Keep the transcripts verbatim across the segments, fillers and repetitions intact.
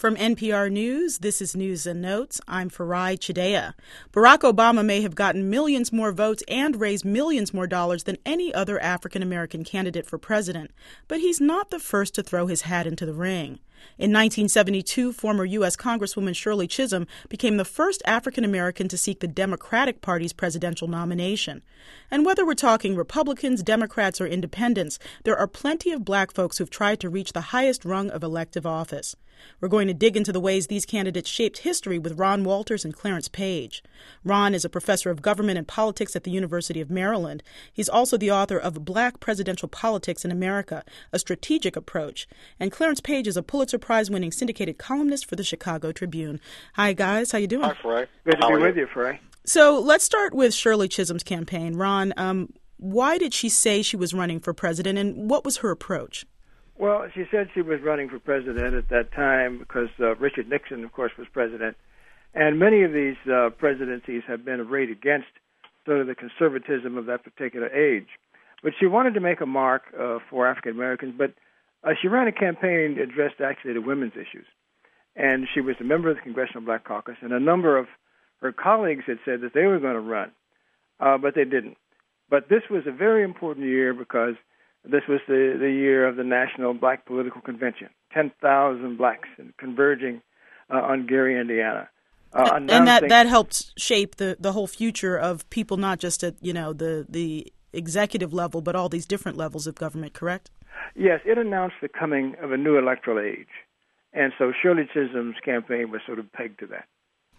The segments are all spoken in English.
From N P R News, this is News and Notes. I'm Farai Chideya. Barack Obama may have gotten millions more votes and raised millions more dollars than any other African-American candidate for president, but he's not the first to throw his hat into the ring. In nineteen seventy-two, former U S Congresswoman Shirley Chisholm became the first African-American to seek the Democratic Party's presidential nomination. And whether we're talking Republicans, Democrats, or independents, there are plenty of black folks who've tried to reach the highest rung of elective office. We're going to dig into the ways these candidates shaped history with Ron Walters and Clarence Page. Ron is a professor of government and politics at the University of Maryland. He's also the author of Black Presidential Politics in America, A Strategic Approach. And Clarence Page is a Pulitzer Prize-winning syndicated columnist for the Chicago Tribune. Hi, guys. How you doing? Hi, Farai. Good to How be are with you, you, Farai. So let's start with Shirley Chisholm's campaign. Ron, um, why did she say she was running for president, and what was her approach? Well, she said she was running for president at that time because uh, Richard Nixon, of course, was president. And many of these uh, presidencies have been arrayed against sort of the conservatism of that particular age. But she wanted to make a mark uh, for African Americans, but uh, she ran a campaign addressed actually to women's issues. And she was a member of the Congressional Black Caucus, and a number of her colleagues had said that they were going to run, uh, but they didn't. But this was a very important year because this was the, the year of the National Black Political Convention, ten thousand blacks converging uh, on Gary, Indiana. Uh, and that, that helped shape the, the whole future of people, not just at, you know, the, the executive level, but all these different levels of government, correct? Yes, it announced the coming of a new electoral age. And so Shirley Chisholm's campaign was sort of pegged to that.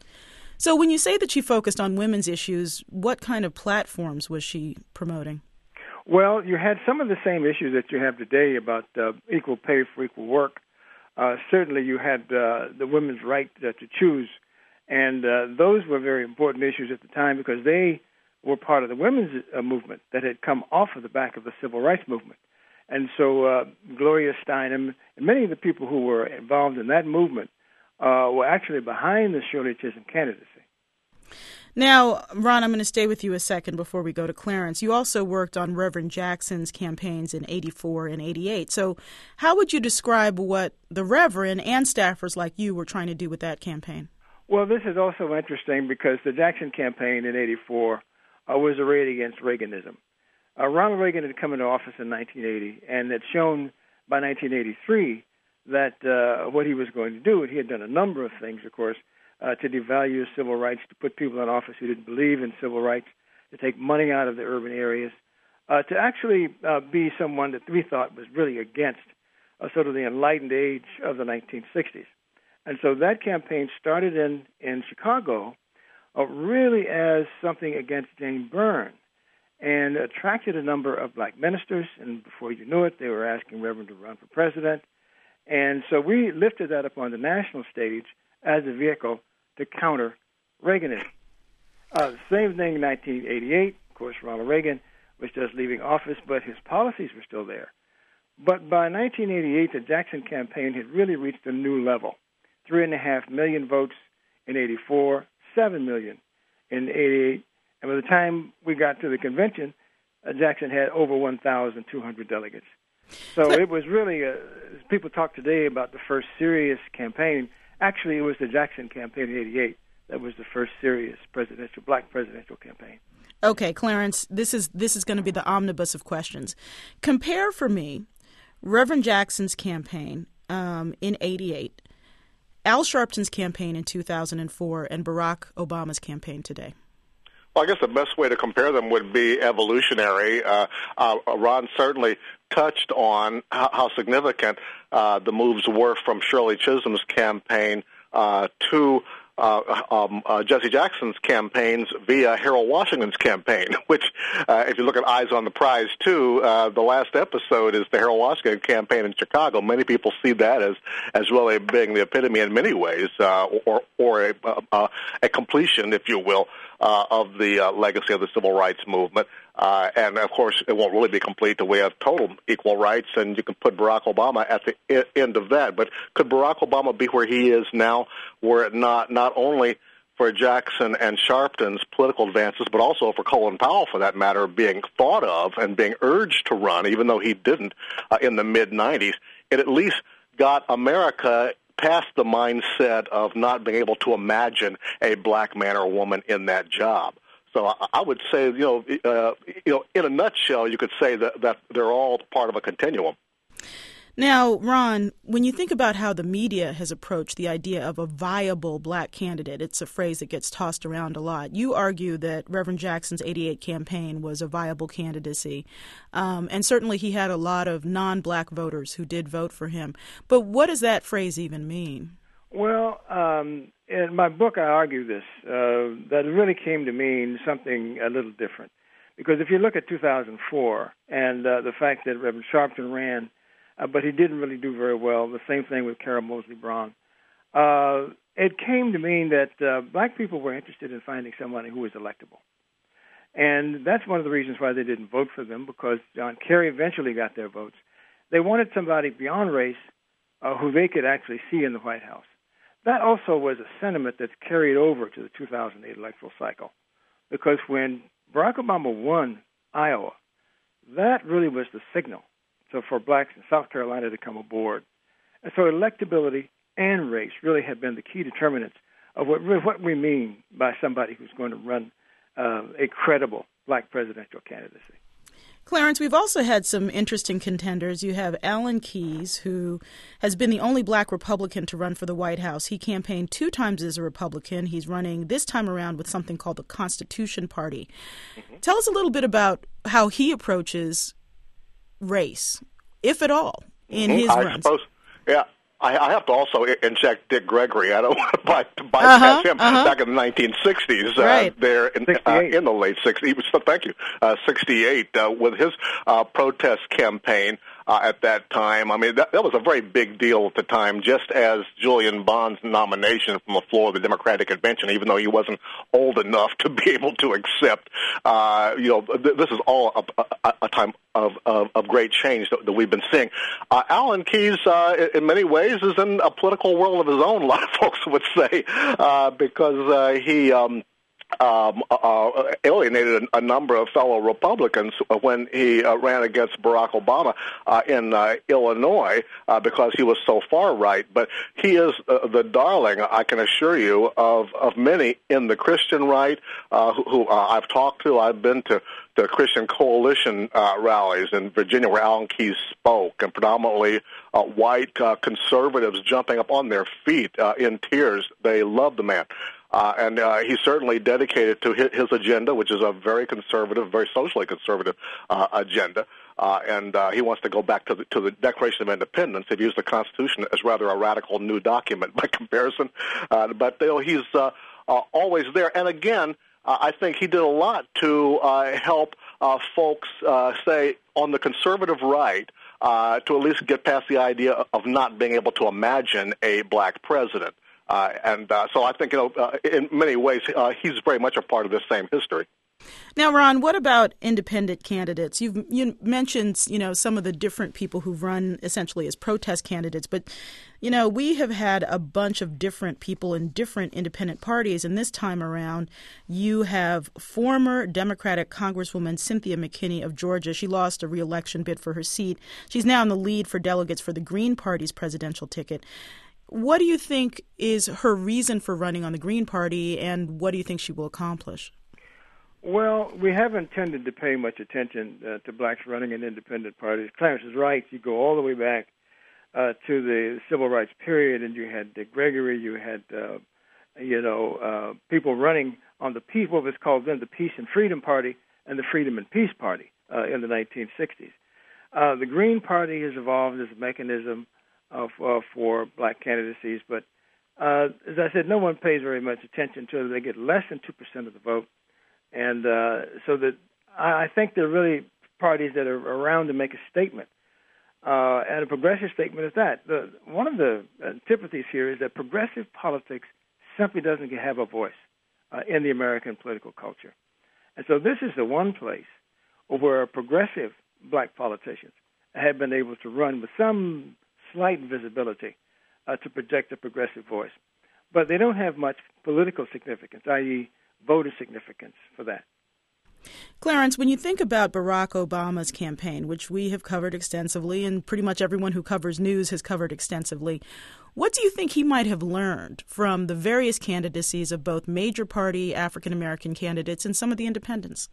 So when you say that she focused on women's issues, what kind of platforms was she promoting? Well, you had some of the same issues that you have today about uh, equal pay for equal work. Uh, certainly you had uh, the women's right uh, to choose, and uh, those were very important issues at the time because they were part of the women's uh, movement that had come off of the back of the civil rights movement. And so uh, Gloria Steinem and many of the people who were involved in that movement uh, were actually behind the Shirley Chisholm candidacy. Now, Ron, I'm going to stay with you a second before we go to Clarence. You also worked on Reverend Jackson's campaigns in eighty-four and eighty-eight. So how would you describe what the Reverend and staffers like you were trying to do with that campaign? Well, this is also interesting because the Jackson campaign in eighty-four uh, was arrayed against Reaganism. Uh, Ronald Reagan had come into office in nineteen eighty and had shown by nineteen eighty-three that uh, what he was going to do, and he had done a number of things, of course, Uh, to devalue civil rights, to put people in office who didn't believe in civil rights, to take money out of the urban areas, uh, to actually uh, be someone that we thought was really against uh, sort of the enlightened age of the nineteen sixties. And so that campaign started in, in Chicago uh, really as something against Jane Byrne and attracted a number of black ministers, and before you knew it, they were asking Reverend to run for president. And so we lifted that up on the national stage as a vehicle to counter Reaganism. Uh, the same thing in nineteen eighty-eight. Of course, Ronald Reagan was just leaving office, but his policies were still there. But by nineteen eighty-eight, the Jackson campaign had really reached a new level. Three and a half million votes in eighty-four, seven million in eighty-eight. And by the time we got to the convention, uh, Jackson had over one thousand two hundred delegates. So it was really, a, as people talk today about the first serious campaign, actually, it was the Jackson campaign in eighty-eight that was the first serious presidential, black presidential campaign. Okay, Clarence, this is this is going to be the omnibus of questions. Compare for me Reverend Jackson's campaign um, in eighty-eight, Al Sharpton's campaign in two thousand four, and Barack Obama's campaign today. Well, I guess the best way to compare them would be evolutionary. Uh, uh, Ron certainly touched on how, how significant uh, the moves were from Shirley Chisholm's campaign uh, to uh, um, uh, Jesse Jackson's campaigns via Harold Washington's campaign, which, uh, if you look at Eyes on the Prize, too, uh, the last episode is the Harold Washington campaign in Chicago. Many people see that as, as really being the epitome in many ways, uh, or, or a, a, a completion, if you will, uh, of the uh, legacy of the civil rights movement. Uh, and, of course, it won't really be complete till we have total equal rights, and you can put Barack Obama at the I- end of that. But could Barack Obama be where he is now, were it not not only for Jackson and Sharpton's political advances, but also for Colin Powell, for that matter, being thought of and being urged to run, even though he didn't uh, in the mid nineties? It at least got America past the mindset of not being able to imagine a black man or woman in that job. So I, I would say, you know, uh, you know, in a nutshell, you could say that, that they're all part of a continuum. Now, Ron, when you think about how the media has approached the idea of a viable black candidate, it's a phrase that gets tossed around a lot. You argue that Reverend Jackson's eighty-eight campaign was a viable candidacy, um, and certainly he had a lot of non-black voters who did vote for him. But what does that phrase even mean? Well, um, in my book, I argue this, uh, that it really came to mean something a little different. Because if you look at two thousand four and uh, the fact that Reverend Sharpton ran, Uh, but he didn't really do very well. The same thing with Carol Moseley Braun. Uh, it came to mean that uh, black people were interested in finding somebody who was electable. And that's one of the reasons why they didn't vote for them, because John Kerry eventually got their votes. They wanted somebody beyond race uh, who they could actually see in the White House. That also was a sentiment that's carried over to the two thousand eight electoral cycle, because when Barack Obama won Iowa, that really was the signal so for blacks in South Carolina to come aboard. And so electability and race really have been the key determinants of what what we mean by somebody who's going to run uh, a credible black presidential candidacy. Clarence, we've also had some interesting contenders. You have Alan Keyes, who has been the only black Republican to run for the White House. He campaigned two times as a Republican. He's running this time around with something called the Constitution Party. Mm-hmm. Tell us a little bit about how he approaches race, if at all, in his I runs. Suppose, yeah. I, I have to also inject Dick Gregory. I don't want to by, bypass uh-huh, him. Uh-huh. Back in the nineteen sixties, right. uh, there in, uh, in the late sixties, thank you, uh, sixty-eight, uh, with his uh, protest campaign uh, at that time. I mean, that, that was a very big deal at the time, just as Julian Bond's nomination from the floor of the Democratic Convention, even though he wasn't old enough to be able to accept. Uh, you know, th- this is all a, a, a time of, of, of great change that, that we've been seeing. Uh, Alan Keyes, uh, in many ways, is in a political world of his own, a lot of folks would say, uh, because uh, he um, um, uh, alienated a, a number of fellow Republicans when he uh, ran against Barack Obama uh, in uh, Illinois uh, because he was so far right. But he is uh, the darling, I can assure you, of, of many in the Christian right uh, who, who uh, I've talked to. I've been to the Christian Coalition uh, rallies in Virginia where Alan Keyes spoke, and predominantly uh, white uh, conservatives jumping up on their feet uh, in tears. They love the man. Uh, and uh, he's certainly dedicated to his, his agenda, which is a very conservative, very socially conservative uh, agenda. Uh, and uh, he wants to go back to the, to the Declaration of Independence. He views the Constitution as rather a radical new document by comparison. Uh, but you know, he's uh, uh, always there. And again, uh, I think he did a lot to uh, help uh, folks, uh, say, on the conservative right, uh, to at least get past the idea of not being able to imagine a black president. Uh, and uh, so I think, you know, uh, in many ways, uh, he's very much a part of this same history. Now, Ron, what about independent candidates? You've you mentioned, you know, some of the different people who've run essentially as protest candidates. But, you know, we have had a bunch of different people in different independent parties. And this time around, you have former Democratic Congresswoman Cynthia McKinney of Georgia. She lost a re-election bid for her seat. She's now in the lead for delegates for the Green Party's presidential ticket. What do you think is her reason for running on the Green Party, and what do you think she will accomplish? Well, we haven't tended to pay much attention uh, to blacks running in independent parties. Clarence is right. You go all the way back uh, to the civil rights period, and you had Dick Gregory, you had, uh, you know, uh, people running on the peace, what was called then the Peace and Freedom Party and the Freedom and Peace Party uh, in the nineteen sixties. Uh, the Green Party has evolved as a mechanism of, uh, for black candidacies, but uh, as I said, no one pays very much attention to it. They get less than two percent of the vote. And uh, so that I think they're really parties that are around to make a statement. Uh, and a progressive statement is that. The, one of the antipathies here is that progressive politics simply doesn't have a voice uh, in the American political culture. And so this is the one place where progressive black politicians have been able to run with some slight visibility uh, to project a progressive voice. But they don't have much political significance, that is voter significance for that. Clarence, when you think about Barack Obama's campaign, which we have covered extensively and pretty much everyone who covers news has covered extensively, what do you think he might have learned from the various candidacies of both major party African-American candidates and some of the independents?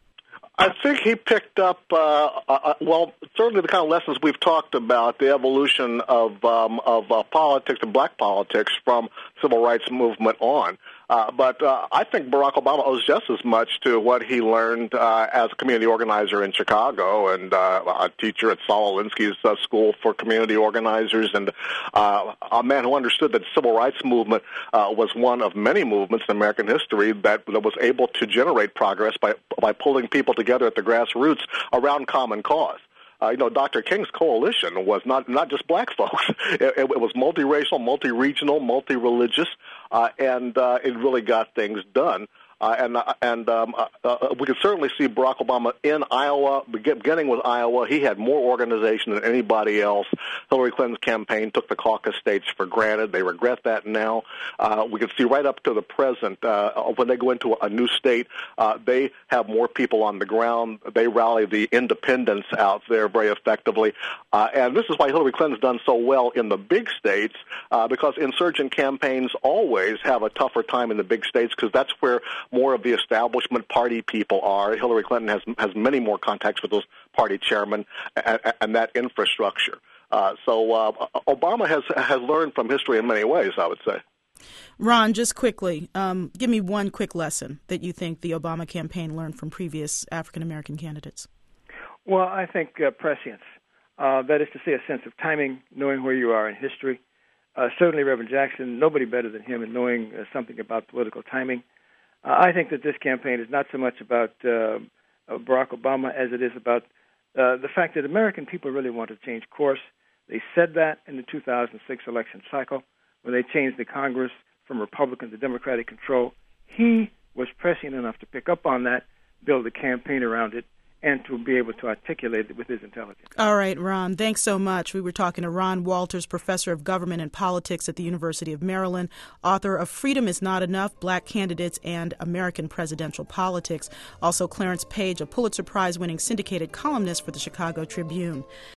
I think he picked up, uh, uh, well, certainly the kind of lessons we've talked about, the evolution of um, of uh, politics and black politics from civil rights movement on. Uh, but uh, I think Barack Obama owes just as much to what he learned uh, as a community organizer in Chicago and uh, a teacher at Saul Alinsky's uh, School for Community Organizers, and uh, a man who understood that the civil rights movement uh, was one of many movements in American history that, that was able to generate progress by by pulling people together at the grassroots around common cause. Uh, you know, Doctor King's coalition was not not just black folks. It, it, it was multiracial, multi-regional, multi-religious, uh, and uh, it really got things done. Uh, and uh, and um, uh, uh, we could certainly see Barack Obama in Iowa, beginning with Iowa. He had more organization than anybody else. Hillary Clinton's campaign took the caucus states for granted. They regret that now. Uh, we could see right up to the present, uh, when they go into a new state, uh, they have more people on the ground. They rally the independents out there very effectively. Uh, and this is why Hillary Clinton's done so well in the big states, uh, because insurgent campaigns always have a tougher time in the big states because that's where more of the establishment party people are. Hillary Clinton has has many more contacts with those party chairmen and, and that infrastructure. Uh, so uh, Obama has has learned from history in many ways, I would say. Ron, just quickly, um, give me one quick lesson that you think the Obama campaign learned from previous African-American candidates. Well, I think uh, prescience. Uh, that is to say, a sense of timing, knowing where you are in history. Uh, certainly Reverend Jackson, nobody better than him in knowing uh, something about political timing. Uh, I think that this campaign is not so much about uh, Barack Obama as it is about uh, the fact that American people really want to change course. They said that in the two thousand six election cycle when they changed the Congress from Republican to Democratic control. He was prescient enough to pick up on that, build a campaign around it, and to be able to articulate it with his intelligence. All right, Ron, thanks so much. We were talking to Ron Walters, professor of government and politics at the University of Maryland, author of Freedom is Not Enough, Black Candidates and American Presidential Politics. Also, Clarence Page, a Pulitzer Prize-winning syndicated columnist for the Chicago Tribune.